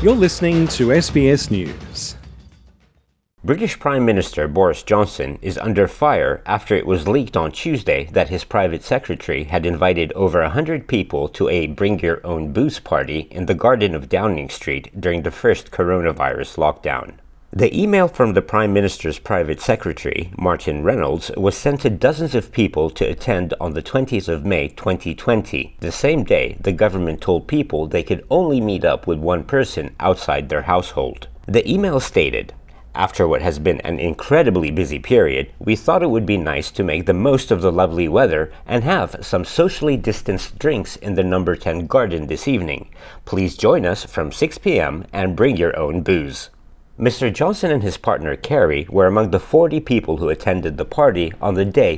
You're listening to SBS News. British Prime Minister Boris Johnson is under fire after it was leaked on Tuesday that his private secretary had invited over 100 people to a Bring Your Own Booze party in the garden of Downing Street during the first coronavirus lockdown. The email from the Prime Minister's private secretary, Martin Reynolds, was sent to dozens of people to attend on the 20th of May 2020. The same day, the government told people they could only meet up with one person outside their household. The email stated, "After what has been an incredibly busy period, we thought it would be nice to make the most of the lovely weather and have some socially distanced drinks in the number 10 garden this evening. Please join us from 6 p.m. and bring your own booze." Mr. Johnson and his partner Kerry were among the 40 people who attended the party on the day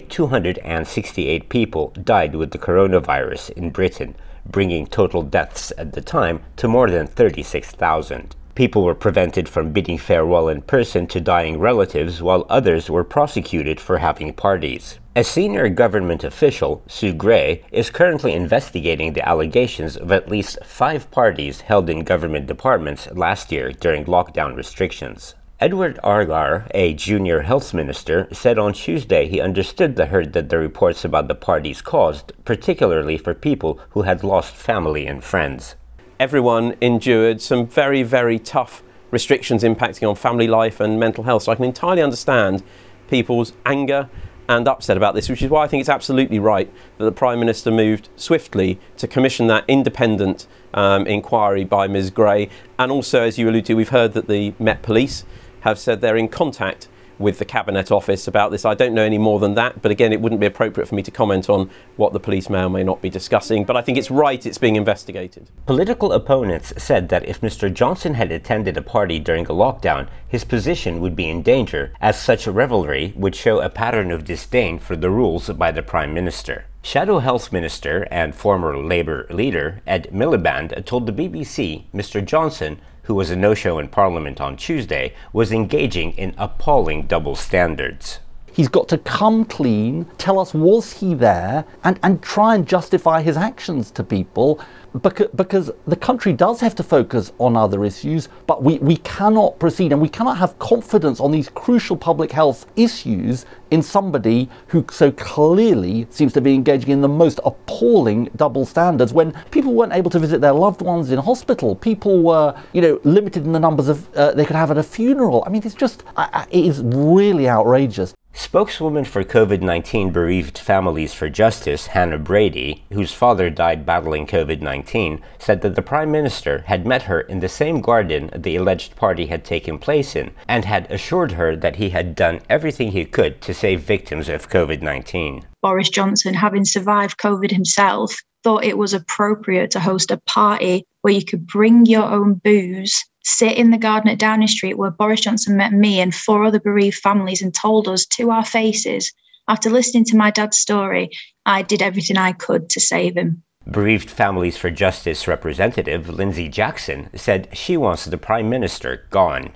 268 people died with the coronavirus in Britain, bringing total deaths at the time to more than 36,000. People were prevented from bidding farewell in person to dying relatives, while others were prosecuted for having parties. A senior government official, Sue Gray, is currently investigating the allegations of at least 5 parties held in government departments last year during lockdown restrictions. Edward Argar, a junior health minister, said on Tuesday he understood the hurt that the reports about the parties caused, particularly for people who had lost family and friends. Everyone endured some very, very tough restrictions impacting on family life and mental health. So I can entirely understand people's anger and upset about this, which is why I think it's absolutely right that the Prime Minister moved swiftly to commission that independent inquiry by Ms Gray. And also, as you alluded to, we've heard that the Met Police have said they're in contact with the Cabinet Office about this. I don't know any more than that, but again, it wouldn't be appropriate for me to comment on what the police may or may not be discussing, but I think it's right it's being investigated. Political opponents said that if Mr. Johnson had attended a party during a lockdown, his position would be in danger, as such revelry would show a pattern of disdain for the rules by the Prime Minister. Shadow Health Minister and former Labour leader Ed Miliband told the BBC Mr. Johnson, who was a no-show in Parliament on Tuesday, was engaging in appalling double standards. He's got to come clean, tell us was he there, and try and justify his actions to people, because the country does have to focus on other issues, but we cannot proceed and we cannot have confidence on these crucial public health issues in somebody who so clearly seems to be engaging in the most appalling double standards when people weren't able to visit their loved ones in hospital. People were, limited in the numbers of they could have at a funeral. I mean, it's just, it is really outrageous. Spokeswoman for COVID-19 Bereaved Families for Justice, Hannah Brady, whose father died battling COVID-19, said that the Prime Minister had met her in the same garden the alleged party had taken place in, and had assured her that he had done everything he could to save victims of COVID-19. Boris Johnson, having survived COVID himself, thought it was appropriate to host a party where you could bring your own booze, sit in the garden at Downing Street where Boris Johnson met me and 4 other bereaved families and told us to our faces, after listening to my dad's story, I did everything I could to save him. Bereaved Families for Justice representative Lindsay Jackson said she wants the Prime Minister gone.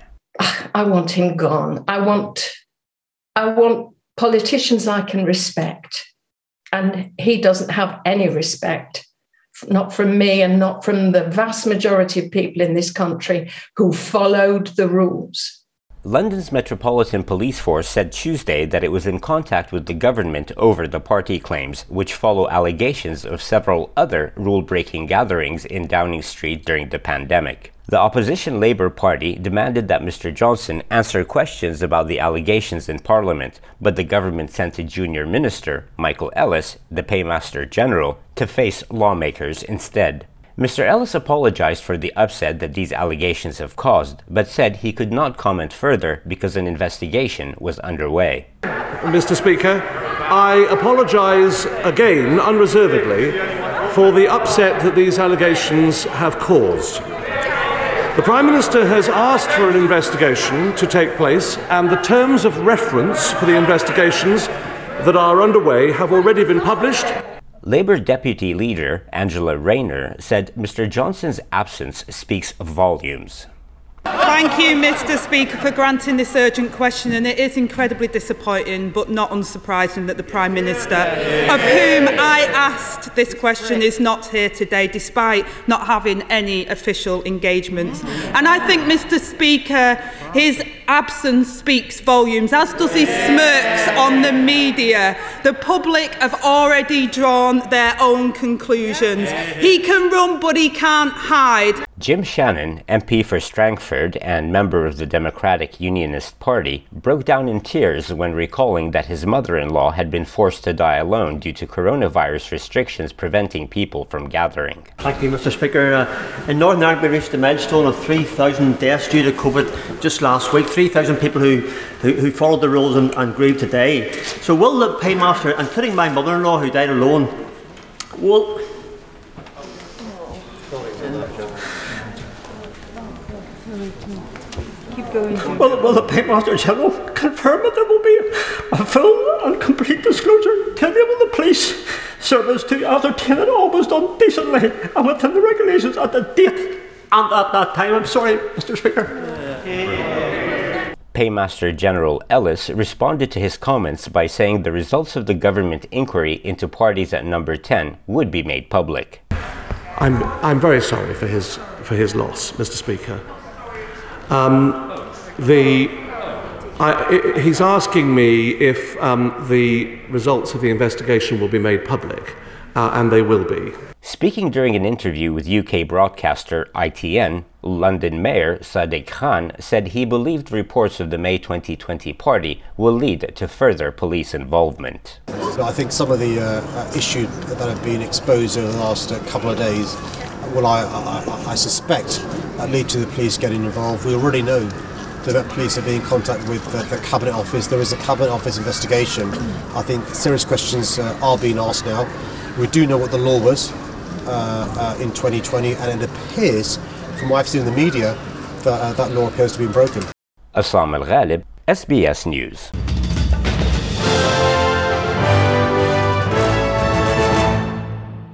I want him gone. I want politicians I can respect. And he doesn't have any respect, not from me and not from the vast majority of people in this country who followed the rules. London's Metropolitan Police Force said Tuesday that it was in contact with the government over the party claims, which follow allegations of several other rule-breaking gatherings in Downing Street during the pandemic. The opposition Labour Party demanded that Mr. Johnson answer questions about the allegations in Parliament, but the government sent a junior minister, Michael Ellis, the Paymaster General, to face lawmakers instead. Mr. Ellis apologized for the upset that these allegations have caused, but said he could not comment further because an investigation was underway. Mr. Speaker, I apologise again, unreservedly, for the upset that these allegations have caused. The Prime Minister has asked for an investigation to take place, and the terms of reference for the investigations that are underway have already been published. Labour Deputy Leader Angela Rayner said Mr. Johnson's absence speaks volumes. Thank you, Mr. Speaker, for granting this urgent question, and it is incredibly disappointing but not unsurprising that the Prime Minister, of whom I asked this question, is not here today despite not having any official engagements. And I think, Mr. Speaker, his absence speaks volumes, as does his smirks on the media. The public have already drawn their own conclusions. He can run, but he can't hide. Jim Shannon, MP for Strangford and member of the Democratic Unionist Party, broke down in tears when recalling that his mother-in-law had been forced to die alone due to coronavirus restrictions preventing people from gathering. Thank you, Mr. Speaker. In Northern Ireland, we reached a milestone of 3,000 deaths due to COVID just last week. 3,000 people who followed the rules and grieved today. So will the paymaster, including my mother-in-law who died alone, will the Paymaster General confirm that there will be a full and complete disclosure to enable the police service to ascertain that all was done decently and within the regulations at the date and at that time? I'm sorry, Mr. Speaker. Paymaster General Ellis responded to his comments by saying the results of the government inquiry into parties at Number 10 would be made public. I'm very sorry for his loss, Mr. Speaker. He's asking me if the results of the investigation will be made public, and they will be. Speaking during an interview with UK broadcaster ITN, London Mayor Sadiq Khan said he believed reports of the May 2020 party will lead to further police involvement. I think some of the issues that have been exposed over the last couple of days will, I suspect, lead to the police getting involved. We already know that police are being in contact with the Cabinet Office. There is a Cabinet Office investigation. I think serious questions are being asked now. We do know what the law was in 2020, and it appears, from what I've seen in the media, that that law appears to be broken. Assam Al-Ghalib, SBS News.